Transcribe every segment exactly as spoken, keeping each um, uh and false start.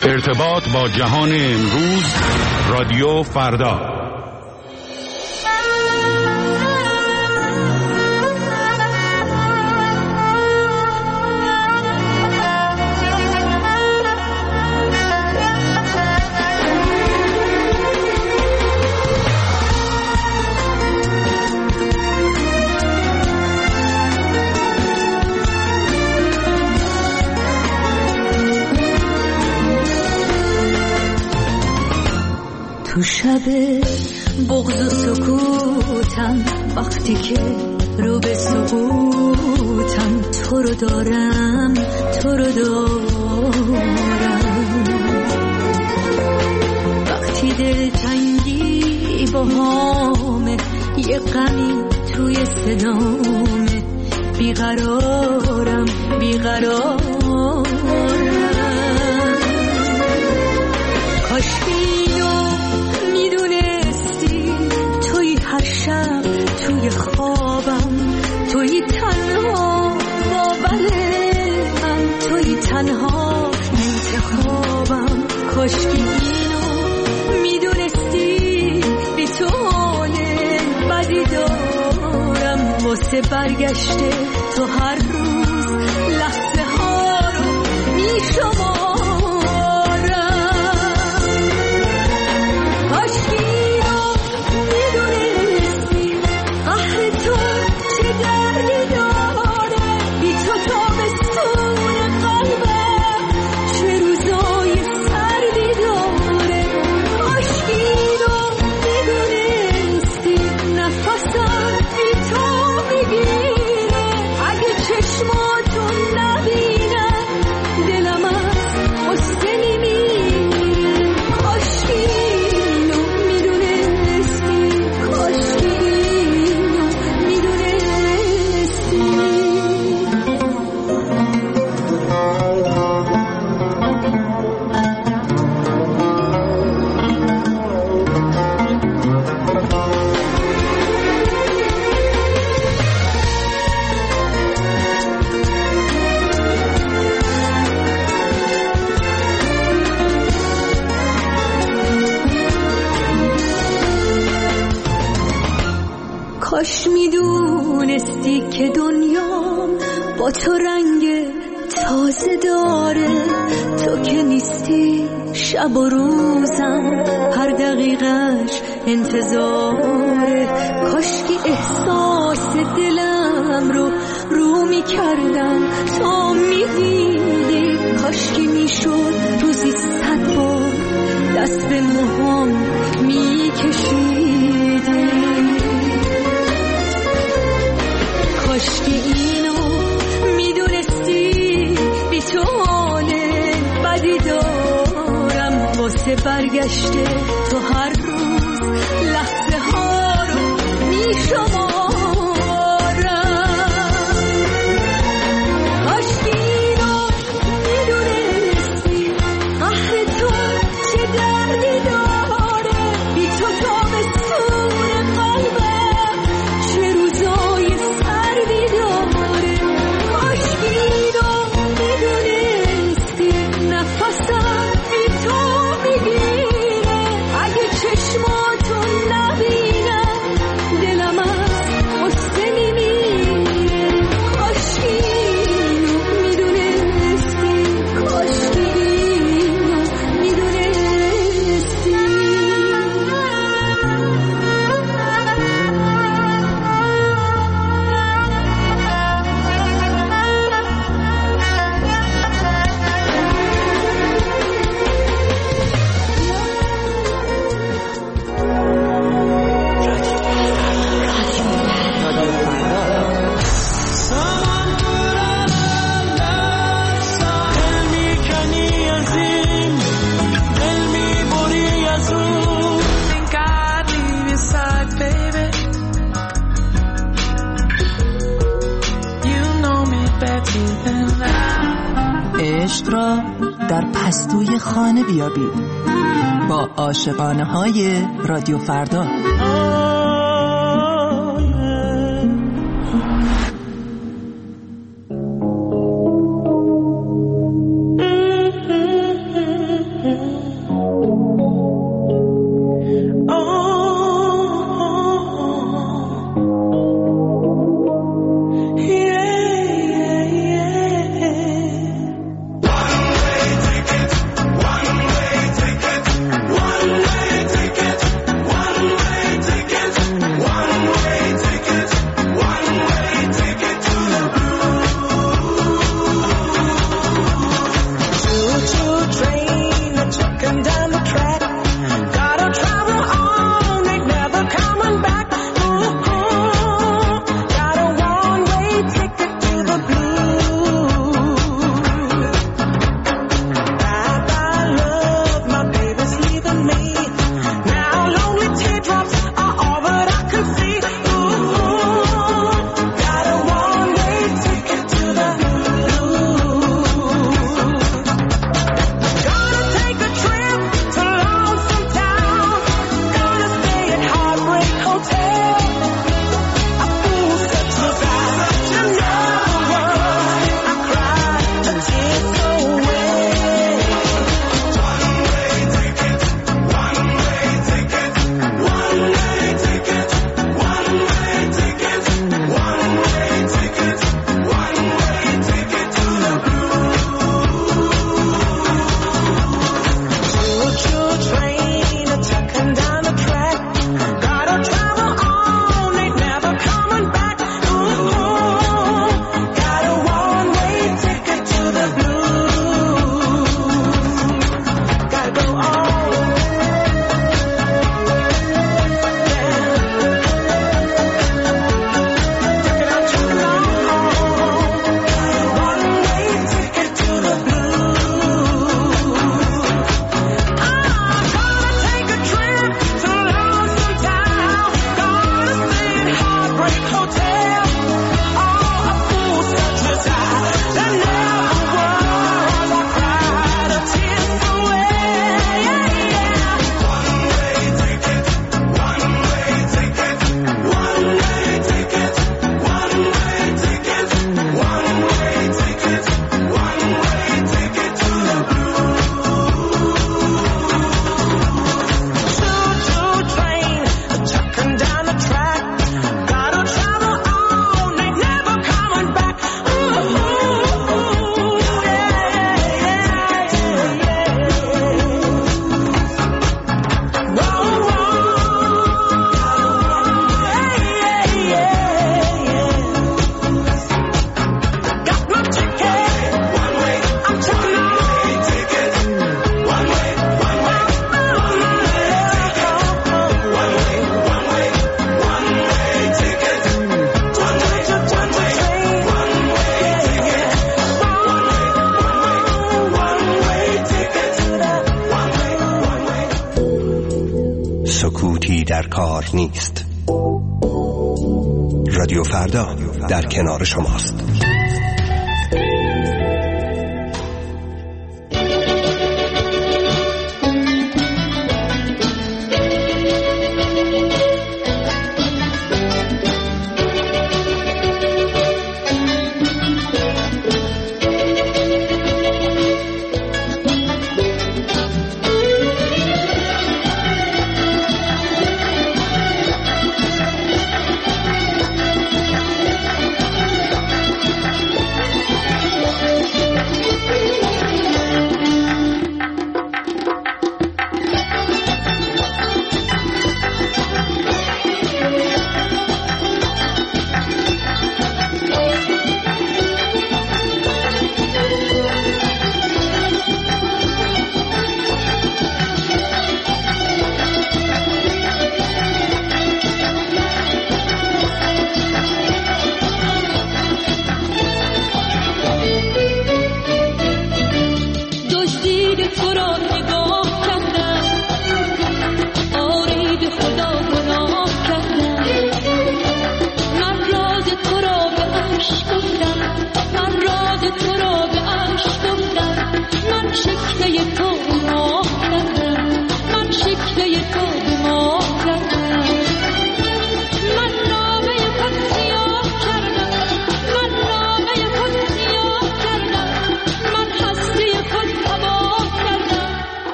ارتباط با جهان امروز، رادیو فردا. تو شب بغض و سکوتم، وقتی که رو به سقوطم، تو رو دارم تو رو دارم. وقتی دلتنگی با همه، یه غمی توی صدامه، بیقرارم بیقرارم. کاشکی هر شب توی خوابم، توی تنها باور من، توی تنها انتخابم. کاشکی اینو میدونستی، بی تو حال بدی دارم. واسه برگشته تو هر روز لحظه ها رو میشمارم. کاشکی کاش میدونستی که دنیام با تو رنگ تازه داره. تو که نیستی شب و روزم هر دقیقش انتظاره. کاش که احساس دلم رو رو میکردم تا میدیدی. کاش که میشد روزی صد بار دست به موهام میکشیدی. کاشکی اینو میدونستی، بی تو حال بدی دارم. واسه برگشته تو هر روز لحظه ها رو میشمارم. کاشکی اینو میدونستی، قهر تو چه دردی داره. بی تو تابستون قلبم چه روزای سردی داره. کاشکی اینو میدونستی، نفسم بی تو میگیره. اگه چشماتو نبینم دلم از غصه میمیره. کاشکی اینو میدونستی، کاشکی اینو میدونستی. عشق را در پستوی خانه بیابید با عاشقانه های رادیو فردا. کار نیست. رادیو فردا در کنار شماست.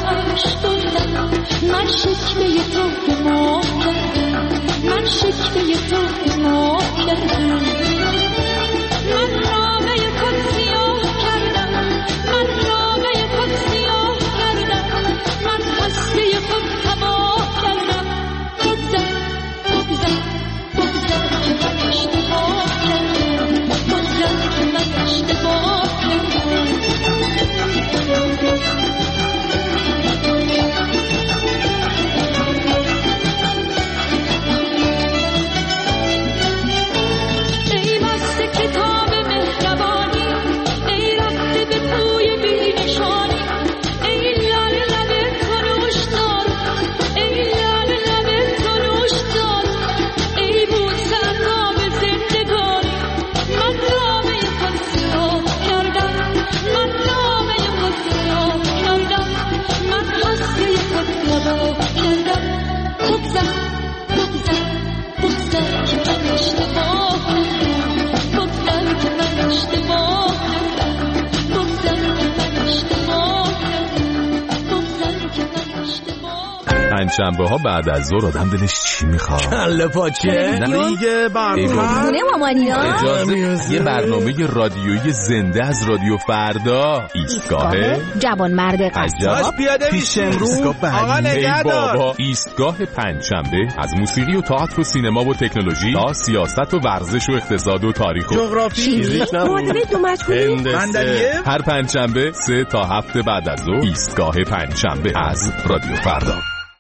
شکوه تو به ما کردم، من شکوه پنجشنبه ها بعد از ظهر آدم دلش چی میخواد؟ کله پاچه دیگه برنامه خونه مامانینا. اجازه یه برنامه رادیویی زنده از رادیو فردا. ایستگاه جوان مرد قصاب پیاده پیش امروز آقا نگهدار. بابا. ایستگاه پنجشنبه از موسیقی و تئاتر و سینما و تکنولوژی تا سیاست و ورزش و اقتصاد و تاریخ و جغرافی معادله دو مجهولی. صندلیه هر پنجشنبه سه تا هفت بعد از ظهر. ایستگاه پنجشنبه از رادیو فردا.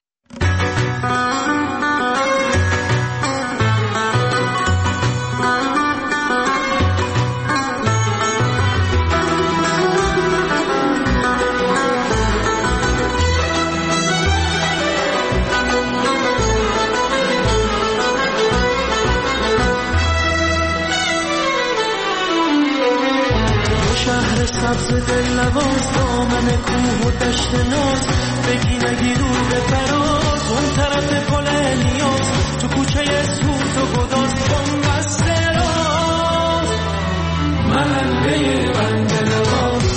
سبز دل نواز دامن کوه و دشت ناز بگی نگی رو به فراز اون طرف پل نیاز تو کوچه سوز و گداز بنبست راز محله بند نواز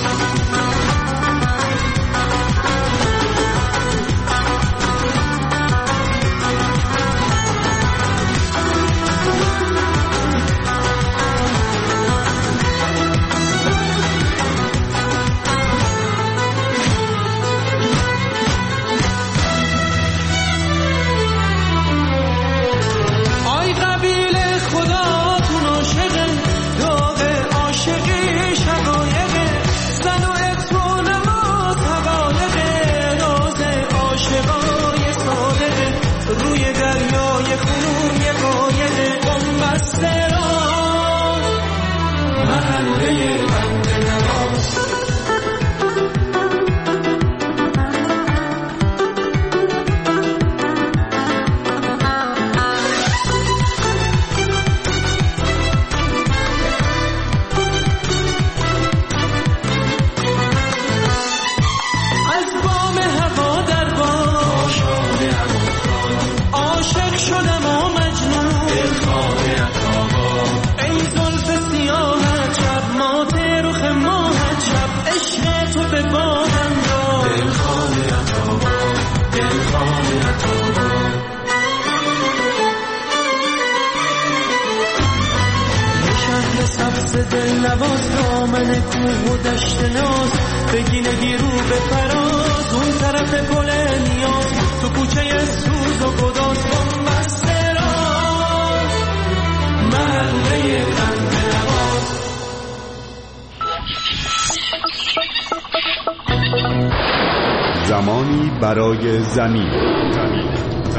دل نواز دامن کوه و دشت ناز بگی نگی رو به فراز اون طرف گل نیاز تو کوچه سوز و گداز بنبست راز محله بند نواز. زمانی برای زمین. زمین.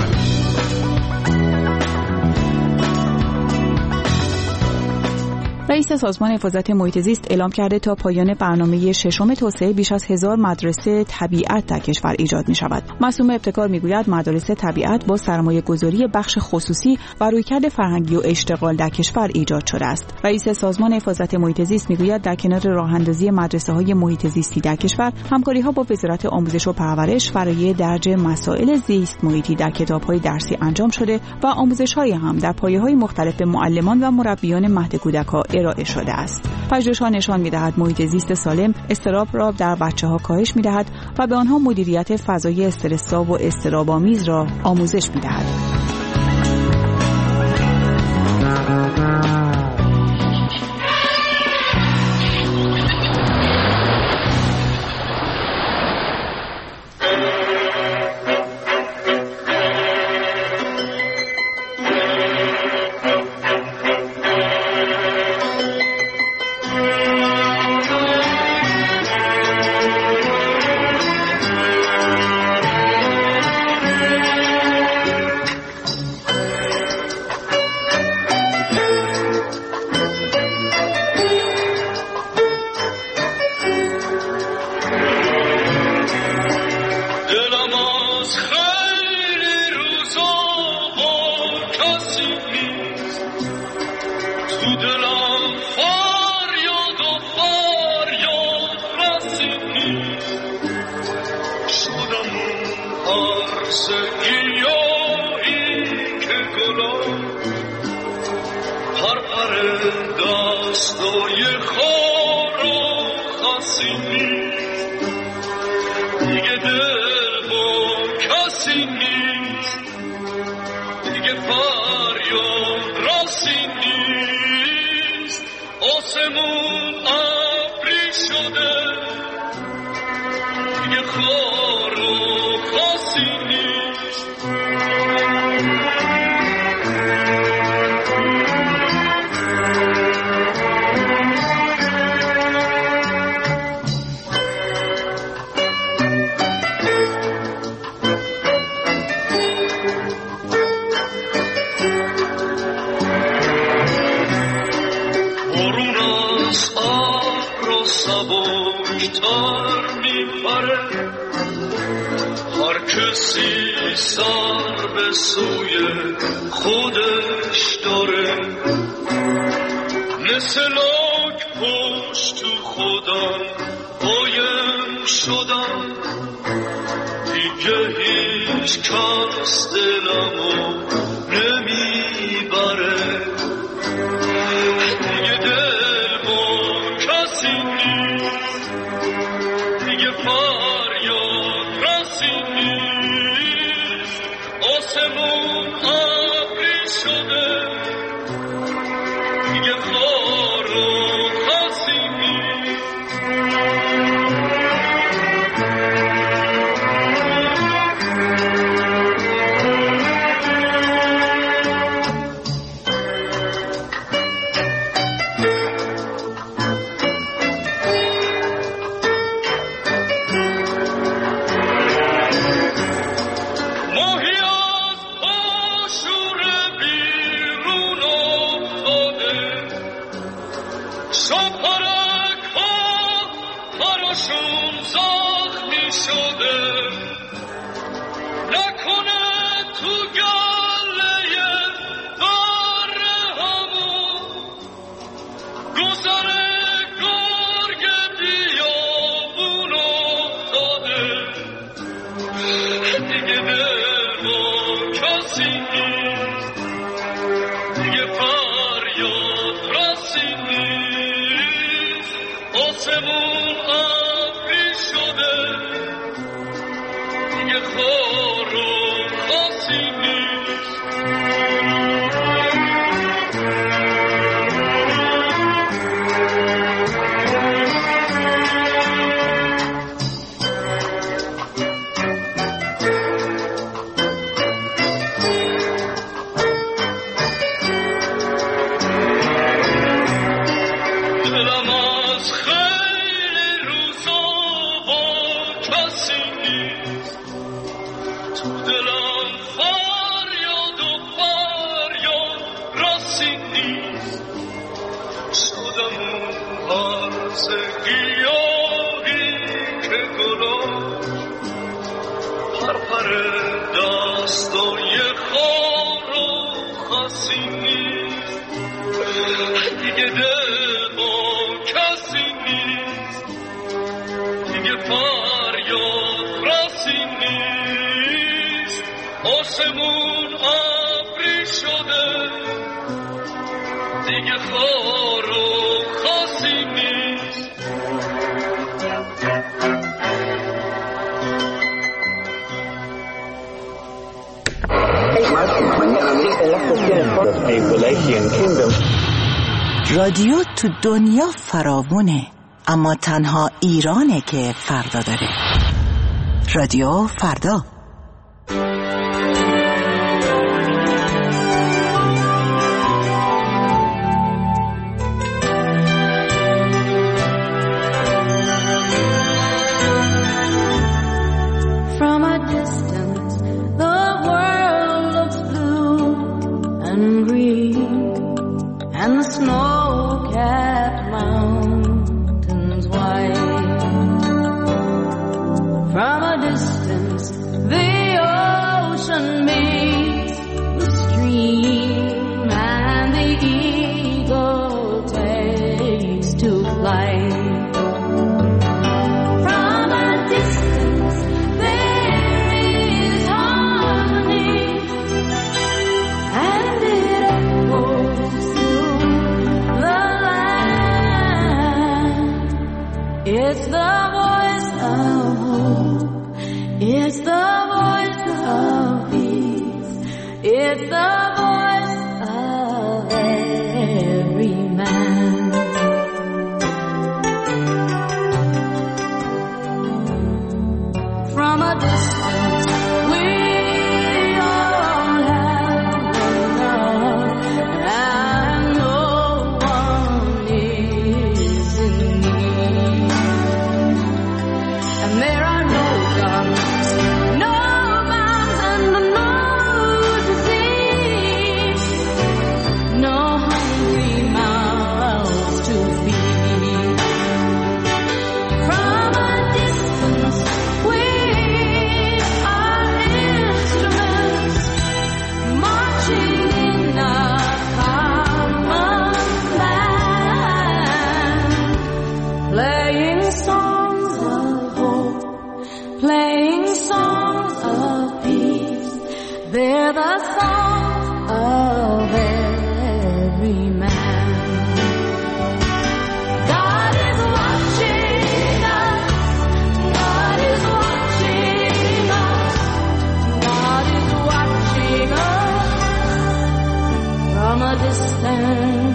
رئیس سازمان حفاظت محیط زیست اعلام کرده تا پایان برنامه ششم توسعه بیش از هزار مدرسه طبیعت در کشور ایجاد می شود. معصومه ابتکار می گوید مدارس طبیعت با سرمایه گذاری بخش خصوصی و رویکرد فرهنگی و اشتغال در کشور ایجاد شده است. رئیس سازمان حفاظت محیط زیست می گوید در کنار راه اندازی مدرسه های محیط زیستی در کشور، همکاری ها با وزارت آموزش و پرورش برای درج مسائل زیست محیطی در کتاب های درسی انجام شده و آموزش های هم در پایه های مختلف به معلمان و مربیان مهد کودک‌ها ارائه شده است. پژوهش‌ها نشان می‌دهد محیط زیست سالم اضطراب را در بچه‌ها کاهش می‌دهد و به آنها مدیریت فضای استرس‌زا و اضطراب‌آمیز را آموزش می‌دهد. دیگه دل با کسی نیست فریاد راسی نیست، آسمون ابری شده، دیگه خار و خاصی نیست. سبکتر میپره، هر کسی سر به سوی خودش داره، مثل لاک پشت تو خودم قایم شدم، دیگه هیچ کس دلمو نمیبره، دیگه دل با کسی نیست، دیگه فریاد راسی نیست، آسمون ابری شده، دیگه خار و خاصی نیست. رادیو تو دنیا فراوونه، اما تنها ایرانه که فردا داره. رادیو فردا. It's the voice of every man. From a distance we all have love, and no one is in need. And there are no guns, no bombs, and no disease, no hungry mouths to feed. From a distance we are instruments marching in a common plan, playing songs of hope, playing songs of peace. They're the songs of every man. God is watching us. God is watching us. God is watching us from a distance.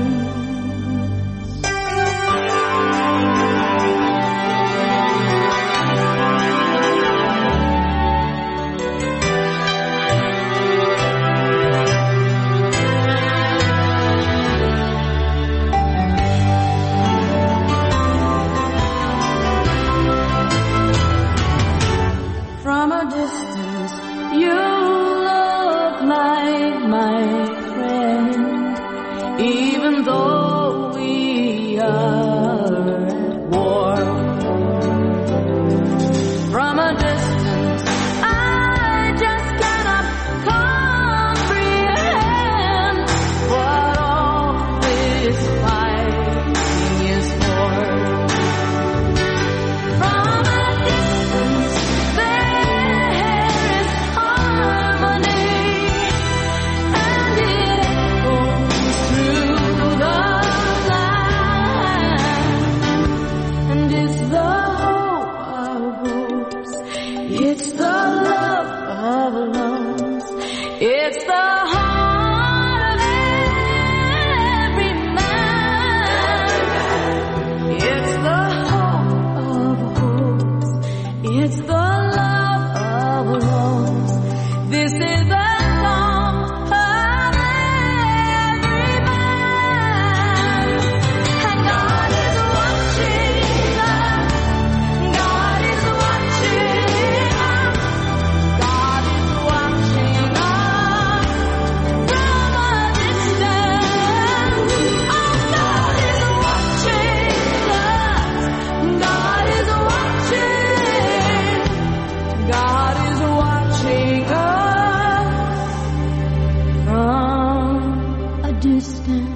From a distance, you look like my friend, even though we are at war. From a distance, I just cannot comprehend what all this fighting is for. From a distance, there is harmony, and it echoes through the land. And it's the hope of hopes, it's the love of loves, it's the heart of every man. It's the hope of hopes, it's the love of loves. This is the song of every man. And God is watching us. God is watching us. God is watching us from a distance. Oh, God is watching us. God is watching. God is watching us from a distance.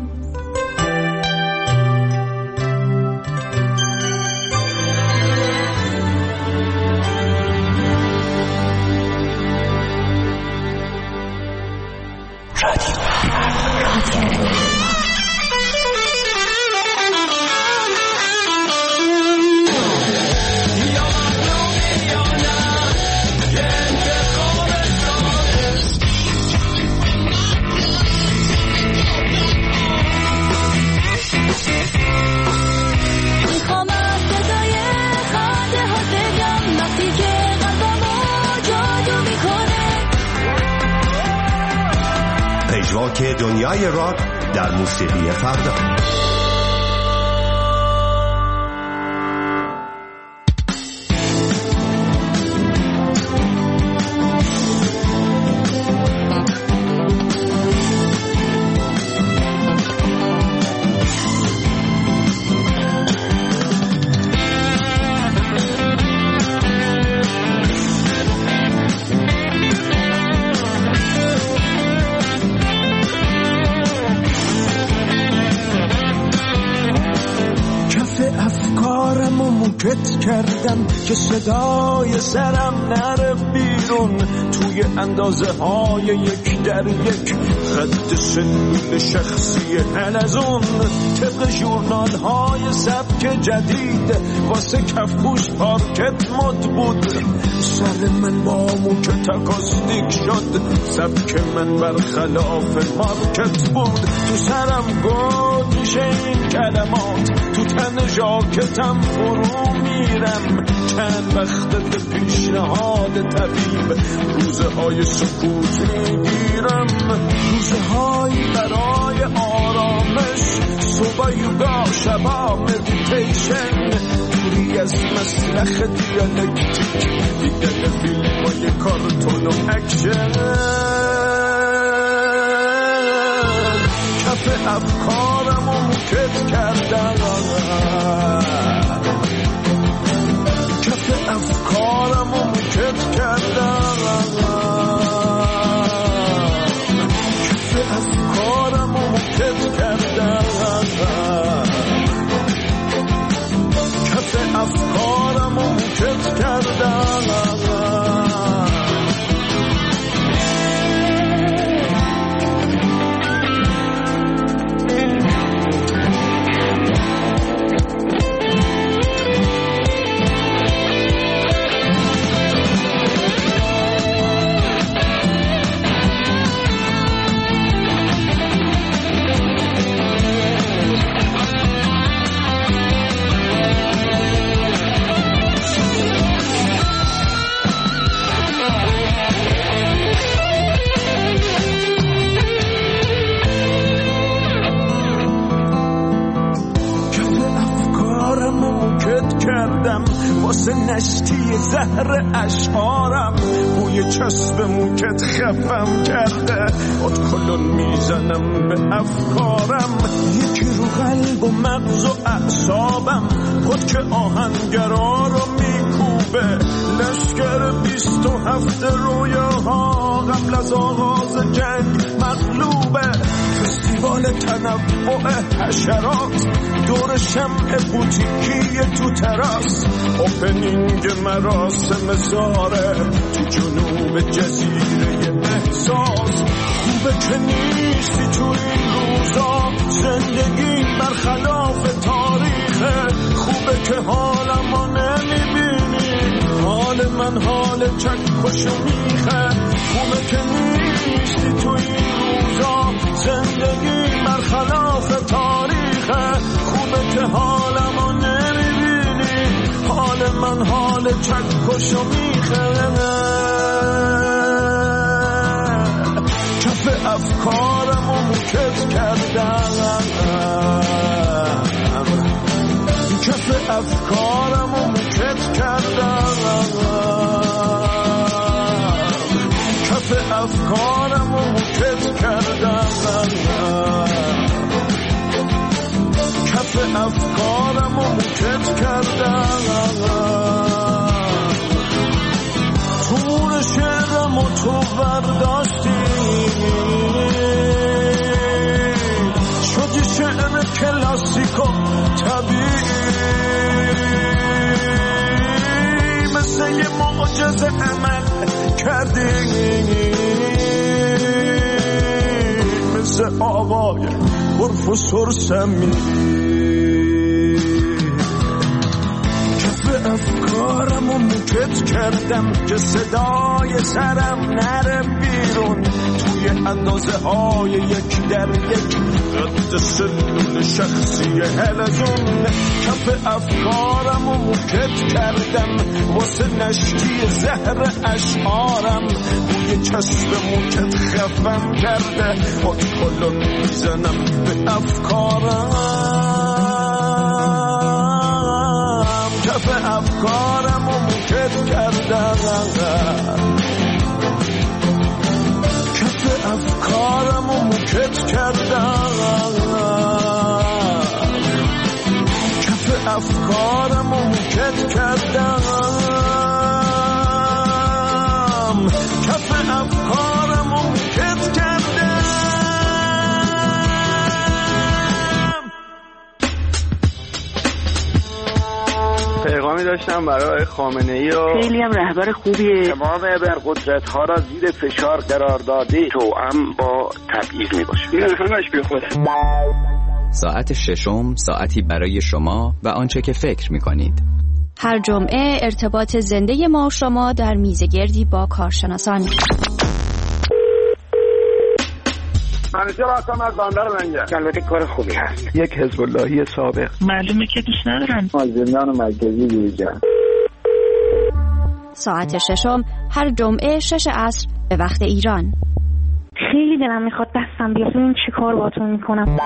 میخوام از صدای خنده ها بگم وقتی که قلبمو جادو میکنه. پژواک دنیای راک در موسیقی فردا. کردم که صدای سرم نره بیرون، توی اندازه های یک در یک خط سلول شخصی حلزون، طبق ژورنال های سبک جدید واسه کفپوش پارکت مد بود. سر من با موک تکاستیک شد، سبک من برخلاف مارکت بود. تو سرم گود میشه این کلمات، تو تن ژاکتم فرو میرم. چند وقت پیشنهاد طبیب، روزه های سکوت میگیرم، روزه هایی برای آرامش، صبح یوگا شبا مدیتیشن، دوری از مسلخ دیالکتیک، دیدن فیلم های کارتون و اکشن. کف افکارم و موکت کردم، کف افکارم و موکت کردم، کف افکارم و موکت کردم، کف افکارم و موکت کردم. واسه نشتی زهر اشعارم، بوی چسب موکت خفم کرده، خود کلون میزنم به افکارم، یکی رو قلب و مغز و اعصابم، خود که آهنگرا رو میکوبه، لشکر بیست و هفت رویاها قبل از آغاز جنگ مغلوبه، فستیوال تنوع حشرات دور شمع بوتیکی تو تراس، اوپنینگ مراسم زاره تو جنوب جزیره احساس. خوبه که نیستی تو این روزا، زندگی برخلاف تاریخه، خوبه که حالمو نمیبینی، حال من حال چکشو میخه. خوبه که نیستی تو این روزا، زندگی برخلاف تاریخه، خوبه که حالمو نمیبینی، حال من حال چکشو میخه. کف افکارم و موکت کردم، کف افکارم و موکت کردم، کف افکارم و موکت کردم، کف افکارم و موکت کردم. تور شعرم و تو برداشتی، شدی شعر کلاسیک و طبیعی، مثل یه معجزه عمل کردی، مثل آقای پروفسور سمیری. کف افکارم و موکت کردم که صدای سرم نره بیرون، توی اندازه های یک در یک قد سلول شخصی حلزون. کف افکارم و موکت کردم واسه نشتی زهر اشعارم، بوی چسب موکت خفم کرده، خود کلون میزنم به افکارم، کف افکارم و موکت کردم، کف افکارم و موکت کردم، کف افکارم و موکت کردم، کف افکارم و موکت کردم. پیغامی داشتم برای خامنه‌ای و خیلی هم رهبر خوبیه. تمام ابرقدرت‌ها را زیر فشار قرار داده توأم با تبعیض میباشه. این همش بی خوده. ساعت ششم ساعتی برای شما و آنچه که فکر می‌کنید. هر جمعه ارتباط زنده ما و شما در میزگردی با کارشناسان. منیجر هستم از بندر لنگر. البته کار خوبی هست. یک حزب اللهی سابق. معلومه که دوست ندارن. از زندان مرکزی بیرون. ساعت ششم هر جمعه شش عصر به وقت ایران. خیلی دلم میخواد دستم بیاد ببینم چی کار باهاتون میکنم.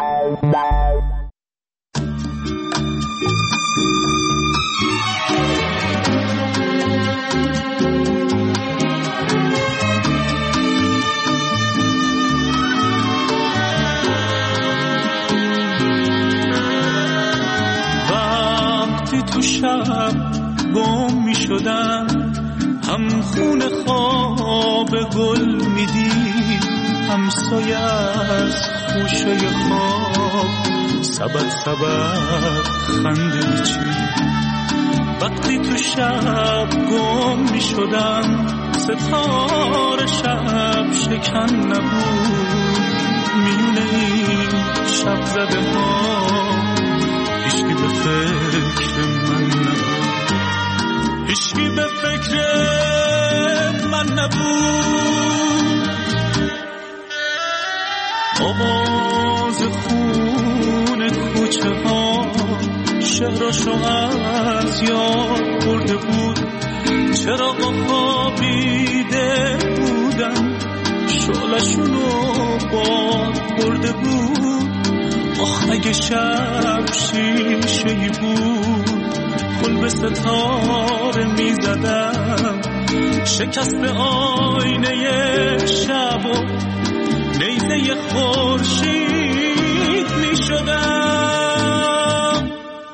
وقتی تو شب گم می شدم هم خون خواب گل میدی همسایه از خوشه خواب سبت سبت خنده میچی وقتی تو شب گم می شدم ستاره شب شکن نبود میونه این شب زده ها هیچکی به فکر من نبود هیچکی به فکر من نبود آواز خون کوچه ها شهرشو از یاد برده بود چراغا خوابیده بودن شعلشونو باد برده بود آخ اگه شب شیشه‌ای بود گل به ستاره می زدم شکست آینه شب و نیزه خورشید می شدم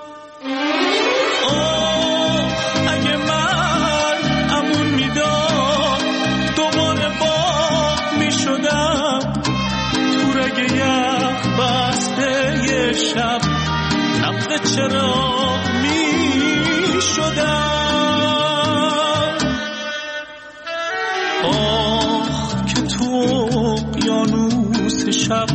آه اگه من امون می داد دوباره باغ می شدم تو رگ یخ بسته یه شب نفت چراغ می شدم آخ که تو اقیانوس شب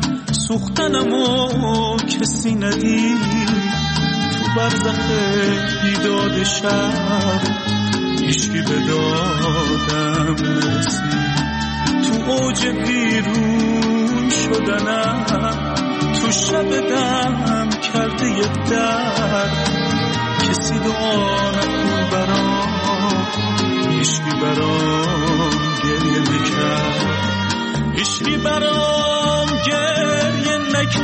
سوختنمو کسی ندید تو برزخ بیداد شب هیچکی به دادم نرسید تو اوج بیرون شدنم تو شب دم کرده یه درد کسی دعا نکن برام هیچکی برام گریه نکرد هیچکی برام گریه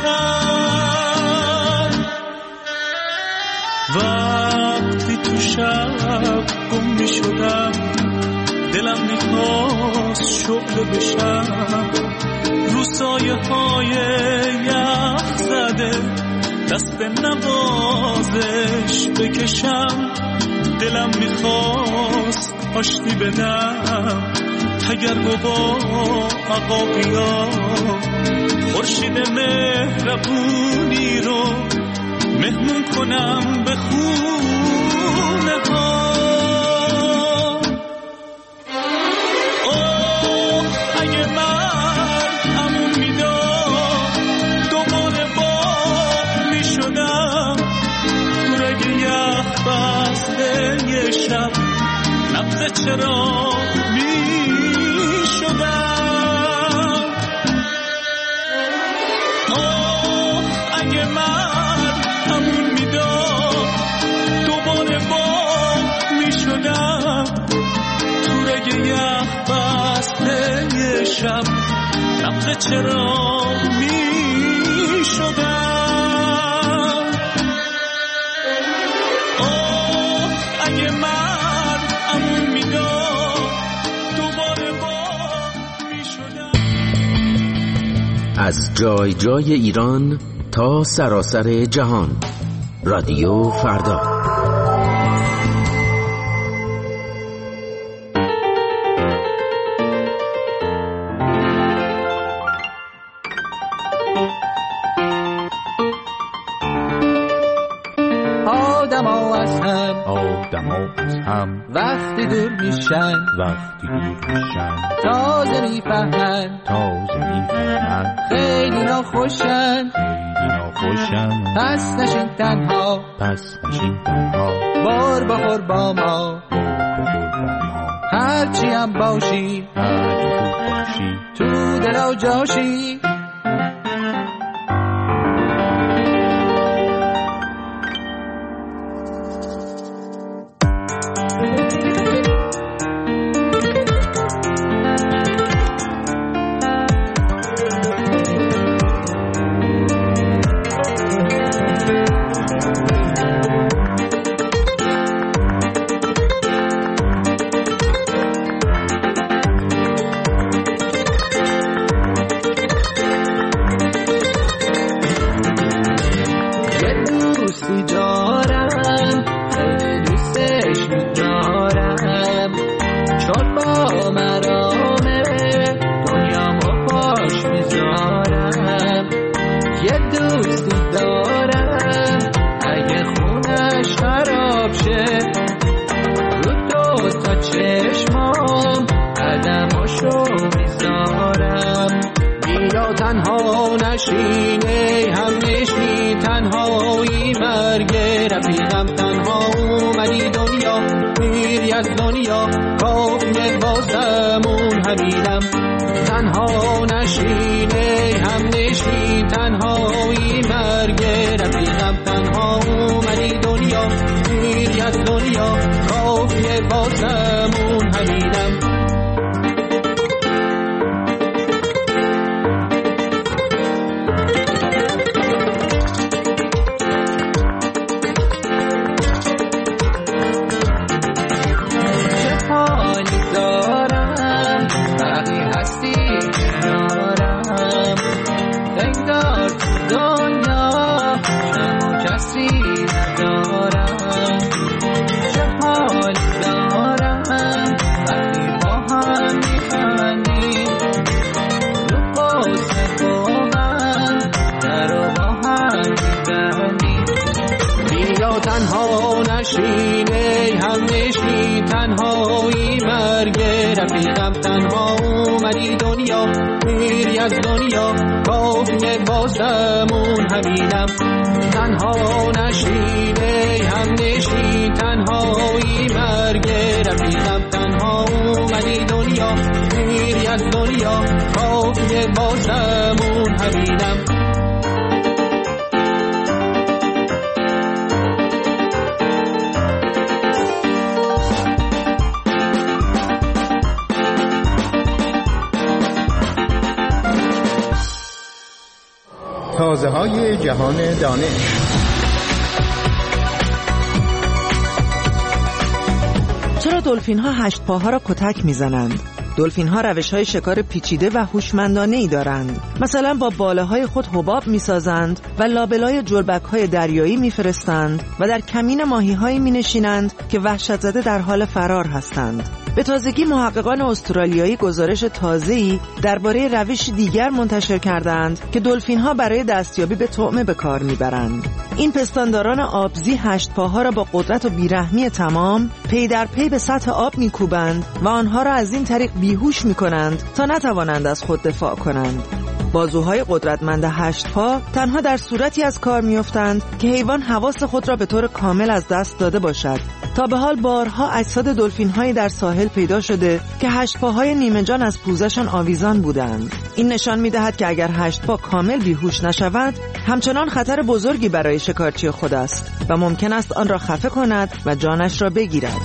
نکرد وقتی تو شب گم می شدم دلم میخواست شعله بشم رو سایه های یخ زده دست نوازش بکشم دلم میخواست آشتی بدم تگرگ و با عقاقیا خورشید مهربونی رو مهمون کنم به خونه ها اوه اگه من امون میداد دوباره باغ میشدم تو رگ یخ بسته یه شب نبض چراغ میشدم آه اگه من امون میداد دوباره باغ میشدم تو رگ یخ بسته یه شب نبض چراغ میشدم آه اگه من امون میداد دوباره باغ میشدم از جای جای ایران تا سراسر جهان رادیو فردا دور میشن وقتی دور میشن تازه میفهمن تازه میفهمن خیلی ناخوشن خیلی ناخوشن پس نشین تنها پس نشین تنها بار بخور با ما هرچی هم باشی هرچی خوب باشی تو دل و جاشی تازه های جهان دانش. چرا دلفین ها هشت پاها را کتک میزنند؟ دلفین ها روش های شکار پیچیده و هوشمندانه ای دارند. مثلا با باله های خود حباب می سازند و لابلای جربک های دریایی می فرستند و در کمین ماهی هایی می نشینند که وحشت زده در حال فرار هستند. به تازگی محققان استرالیایی گزارش تازه‌ای درباره روش دیگر منتشر کردند که دلفین ها برای دستیابی به طعمه به کار میبرند. این پستانداران آبزی هشت پاها را با قدرت و بیرحمی تمام پی در پی به سطح آب میکوبند و آنها را از این طریق بیهوش میکنند تا نتوانند از خود دفاع کنند. بازوهای قدرتمند هشت پا تنها در صورتی از کار میافتند که حیوان حواس خود را به طور کامل از دست داده باشد. تا به حال بارها اجساد دلفین‌هایی در ساحل پیدا شده که هشت پاهای نیمه جان از پوزشان آویزان بودند. این نشان می‌دهد که اگر هشت پا کامل بیهوش نشود، همچنان خطر بزرگی برای شکارچی خود است و ممکن است آن را خفه کند و جانش را بگیرد.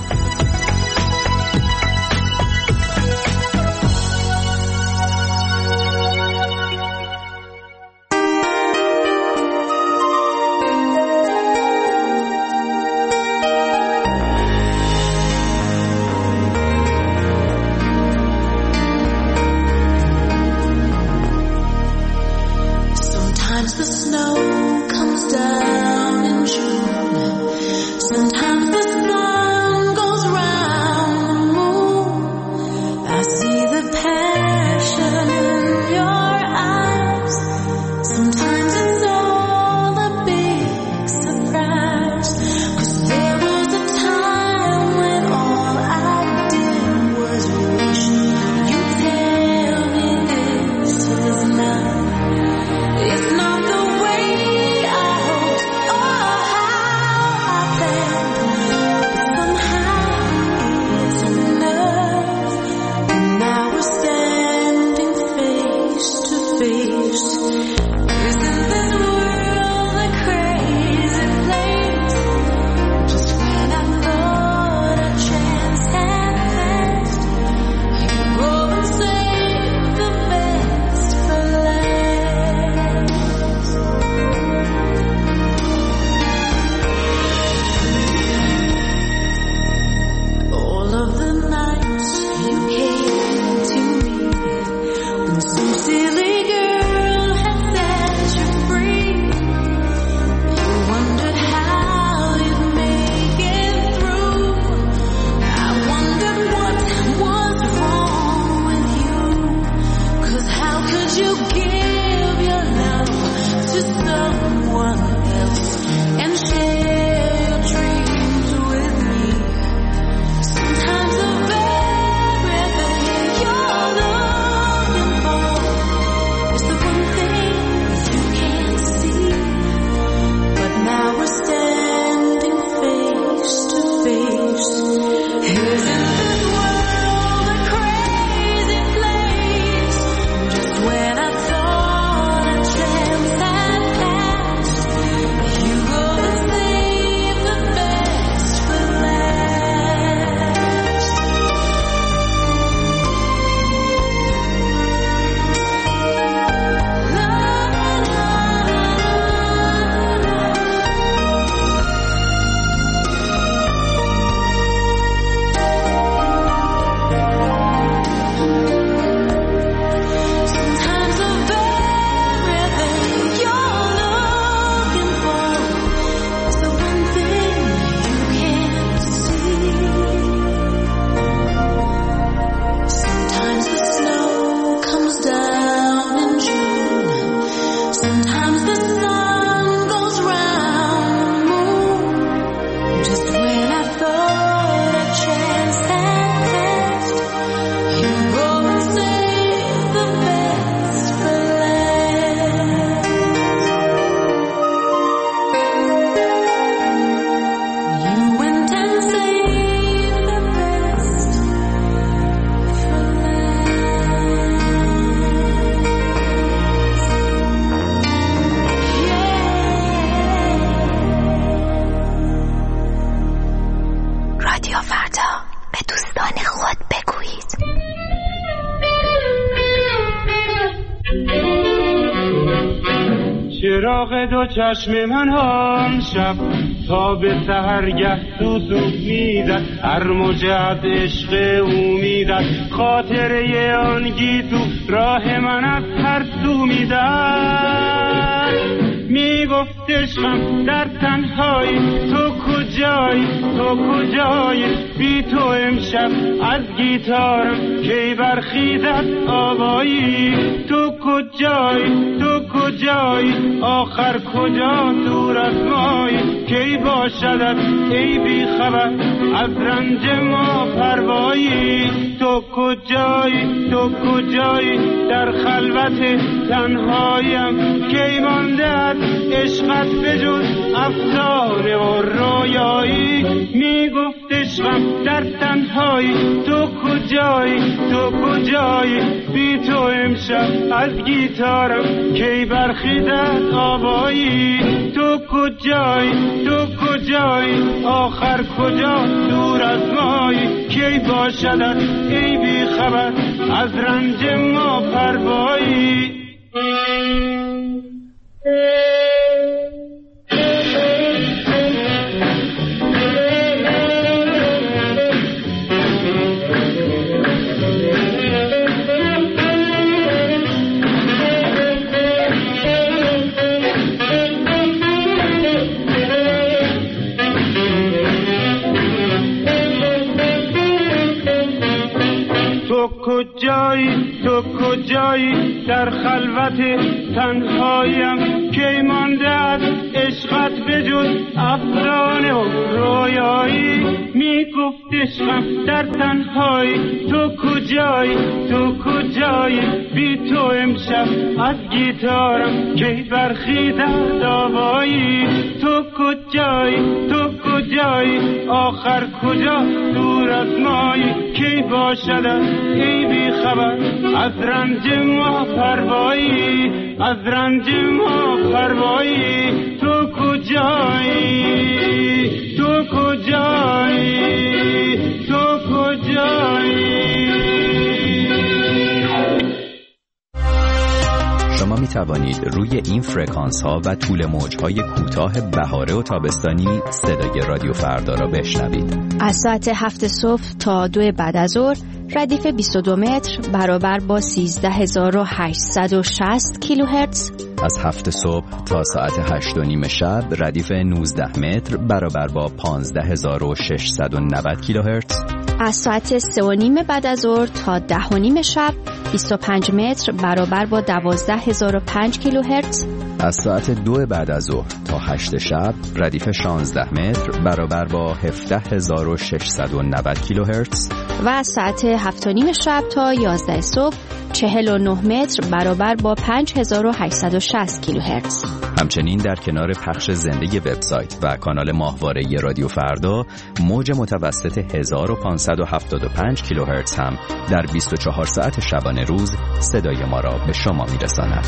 I چراغ دو چشم من هم شب تا به سحرگه سوسو میزد، هر موجت عشق او میزد، خاطره آن گیسو راه من از هر سو میزد. میگفت عشقم در تنهایی تو کجایی، تو کجایی، بی تو امشب از گیتارم کی برخیزد آوایی. تو کجایی، تو کجایی، آخر کجا دور از مایی، کی باشدت ای بی خبر از رنج ما پروایی. تو کجایی، تو کجایی، در خلوت تنهایم کی مانده عشقت بجز افسانه و رویایی. میگفت عشقم در تنهایی تو کجایی، تو کجایی، بی تو امشب از گیتارم کی برخیزد آوایی. تو کجایی، تو کجایی، آخر کجا دور از مایی، کی باشدت ای بی خبر از رنج ما پروایی. کجایی، تو کجایی، در خلوت تنهایم کی مانده است عشقت بجز افسانه و رویایی. میگفت عشقم در تنهایی تو کجایی، تو کجایی، بی تو امشب از گیتارم کی برخیزد آوایی. تو کجایی، تو کجایی، آخر کجا دور از مایی، کی باشد ای بی خبر از رنج ما پروایی، از رنج ما پروایی. تو کجایی، تو کجایی، تو کجایی. شما می توانید روی این فرکانس ها و طول موج های کوتاه بهاره و تابستانی صدای رادیو فردا را بشنوید. از ساعت هفت صبح تا دو بعد از ظهر ردیف بیست و دو متر برابر با سیزده هزار و هشتصد و شصت کیلوهرتز. از هفت صبح تا ساعت هشت و نیم شب ردیف نوزده متر برابر با پانزده هزار و ششصد و نود کیلوهرتز. از ساعت سه و نیم بعد از ظهر تا ده و نیم شب بیست و پنج متر برابر با دوازده هزار و پنج کیلوهرتز. از ساعت دو بعد از ظهر تا هشت شب ردیف شانزده متر برابر با هفده هزار و ششصد و نود کیلوهرتز. و از ساعت هفت و نیم شب تا یازده صبح چهل و نه متر برابر با پنج هزار و هشتصد و شصت کیلوهرتز. همچنین در کنار پخش زنده وبسایت و کانال ماهواره رادیو فردا موج متوسط هزار و پانصد و هفتاد و پنج کیلوهرتز هم در بیست و چهار ساعت شبانه روز صدای ما را به شما میرساند.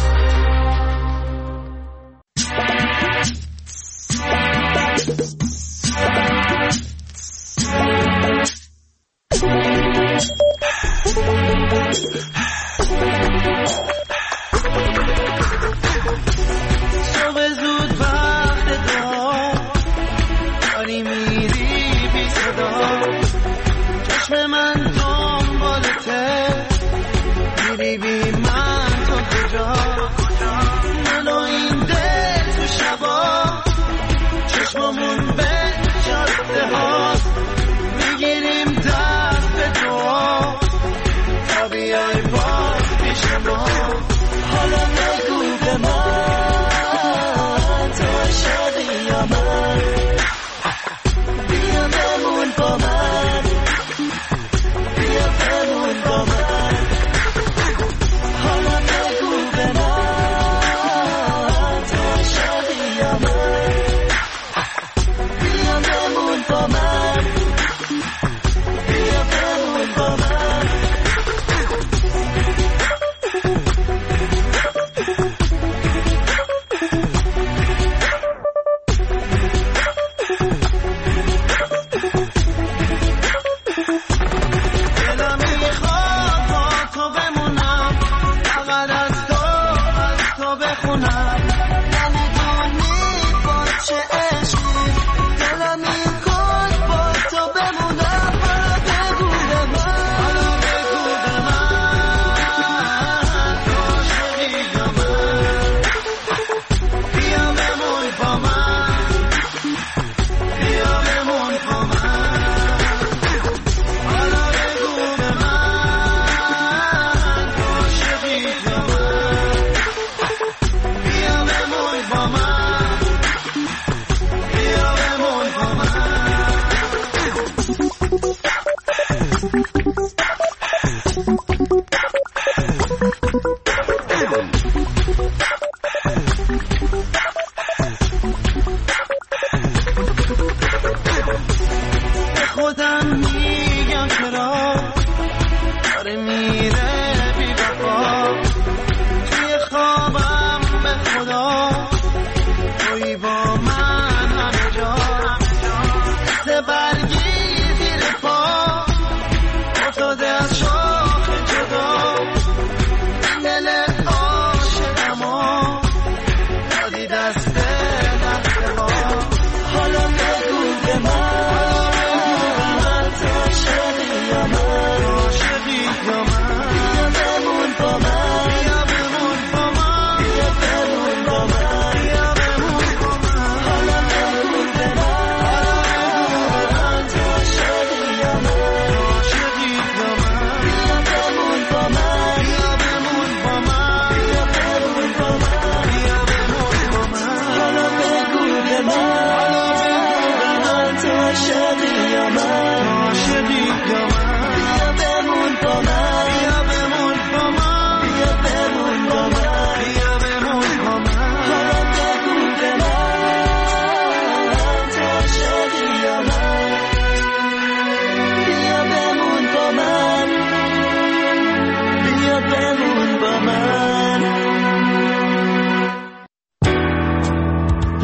دل عاشقم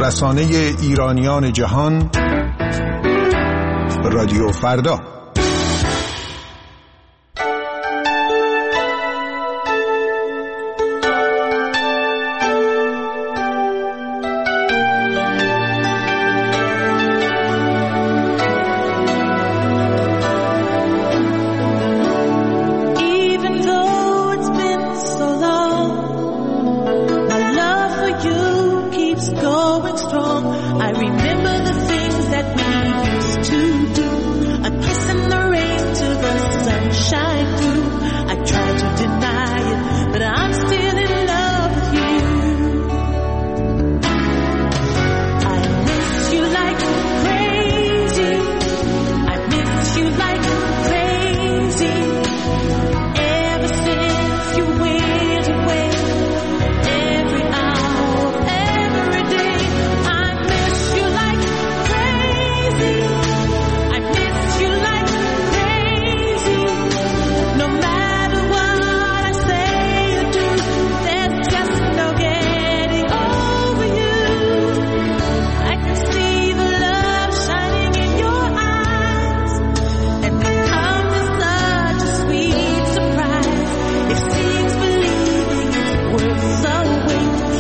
رسانه ایرانیان جهان، رادیو فردا. Wait